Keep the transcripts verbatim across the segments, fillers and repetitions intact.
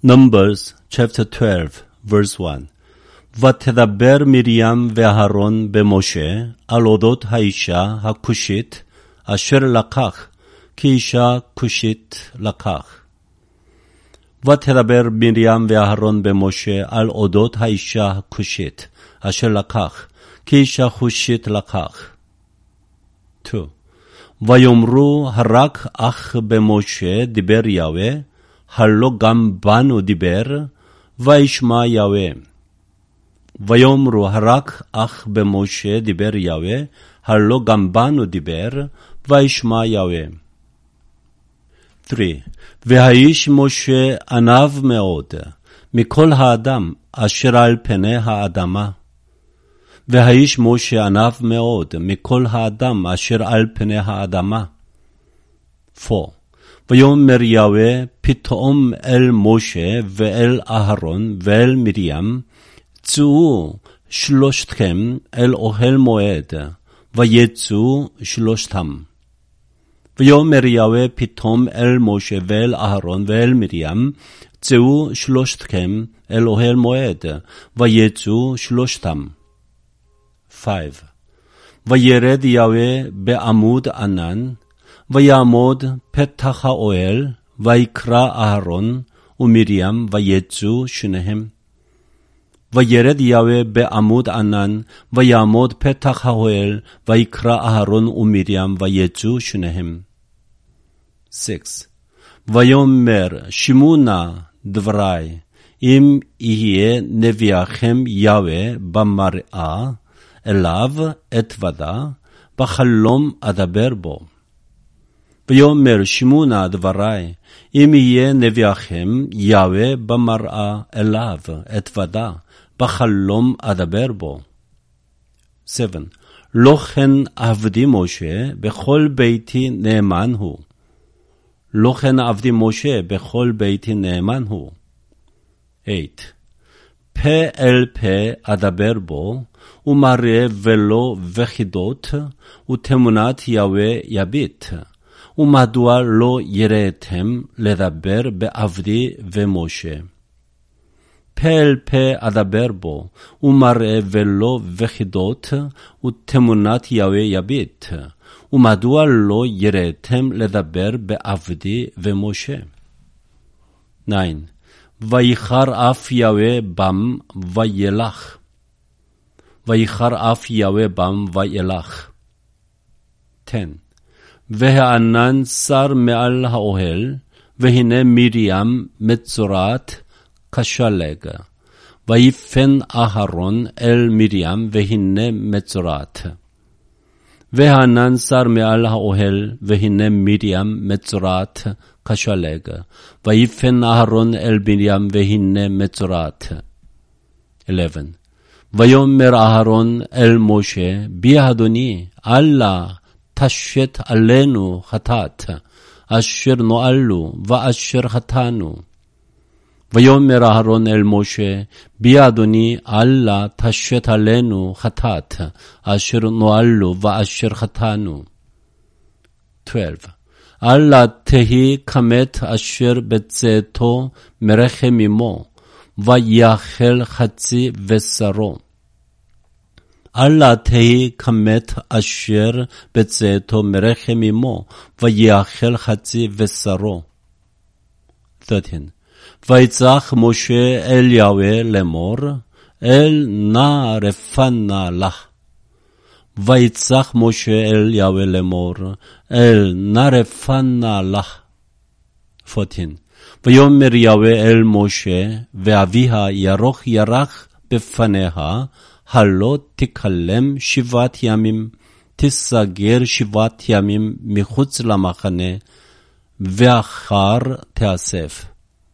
Numbers chapter twelve verse one. ותדבר מרים ואהרון במשה על אודות האישה הכושית אשר לקח, כי אישה כושית לקח. ותדבר מרים ואהרון במשה על אודות האישה הכושית אשר לקח, כי אישה כושית לקח. two. ויאמרו הרק אך במשה דיבר יהוה, הלא גם בנו דיבר, וישמע יהוה. ויאמרו הרק אך במשה דיבר יהוה, הלא גם בנו דיבר, וישמע יהוה. three. והאיש משה ענב מאוד, מכל האדם אשר על פני האדמה. והאיש משה ענב מאוד, מכל האדם אשר על פני האדמה. four. ויאמר יהוה פתאום אל משה ואל אהרון ואל מרים, צאו שלושתכם אל אוהל מועד, ויצאו שלושתם. ויאמר יהוה פתאום אל משה ואל אהרון ואל מרים, צאו שלושתכם אל אוהל מועד, ויצאו שלושתם. five. וירד יהוה בעמוד ענן, ויעמוד פתח האוהל, ויקרא אהרון ומרים, ויצאו שניהם. וירד יהוה בעמוד ענן, ויעמוד פתח האוהל, ויקרא אהרון ומרים, ויצאו שניהם. six. ויאמר שמעו נא דברי, אם יהיה נביאכם יהוה במראה, אליו אתוודה, בחלום אדבר בו. ויאמר שמעו נא דברי, אם יהיה נביאכם יהוה במראה, אליו אתוודה, בחלום אדבר בו. seven. לא כן עבדי משה, בכל ביתי נאמן הוא. לא כן עבדי משה, בכל ביתי נאמן הוא. eight. פה אל פה אדבר בו, ומראה ולא וחידות, ותמונת יהוה יביט. ומדוע לא יראתם לדבר בעבדי ומשה? פה אל פה אדבר בו, ומראה ולא וחידות, ותמונת יהוה יביט. ומדוע לא יראתם לדבר בעבדי ומשה? nine. ויחר אף יהוה בם וילך. ויחר אף יהוה בם וילך. ten. והענן שר מעל האוהל, והנה מרים מצורעת כשלג. ויפן אהרון אל מרים, והנה מצורעת. והענן שר מעל האוהל, והנה מרים מצורעת כשלג. ויפן אהרון אל מרים, והנה מצורעת. eleven. ויאמר אהרון אל משה, בי אדוני, אלה תשת עלינו חטאת, אשר נועלנו ואשר חטאנו. ויאמר אהרון אל משה, בי אדוני, אלה תשת עלינו חטאת, אשר נועלנו ואשר חטאנו. twelve. אלה תהי כמת אשר בצאתו מרחם אמו, ויאכל חצי בשרו. אלה תהי כמת אשר בצאתו מרחם אמו, ויאכל חצי בשרו. thirteen. ויצעק משה אל יהוה לאמור, אל נא רפנה לך. ויצעק משה אל יהוה לאמור, אל נא רפנה לך. fourteen. ויאמר יהוה אל משה, ואביה ירוך ירח בפניה, הלא תקלם שבעת ימים, תסגר שבעת ימים מחוץ למחנה, ואחר תאסף.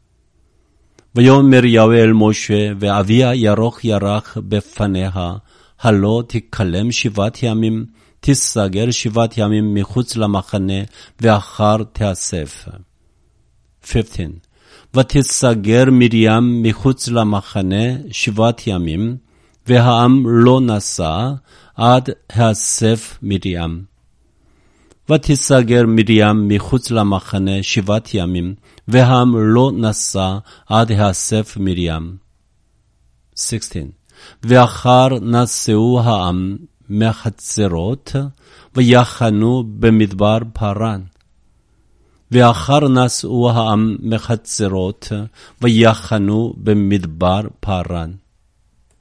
ויאמר יהוה אל משה, ואביה ירוך ירח בפניה, הלא תקלם שבעת ימים, תסגר שבעת ימים מחוץ למחנה, ואחר תאסף. fifteen. ותסגר מרים מחוץ למחנה שבעת ימים, והעם לא נסע עד האסף מרים. ותסגר מרים מחוץ למחנה שבעת ימים, והעם לא נסע עד האסף מרים. שישה עשר. ואחר נסעו העם מחצרות, ויחנו במדבר פרן. ואחר נסעו העם מחצרות, ויחנו במדבר פרן.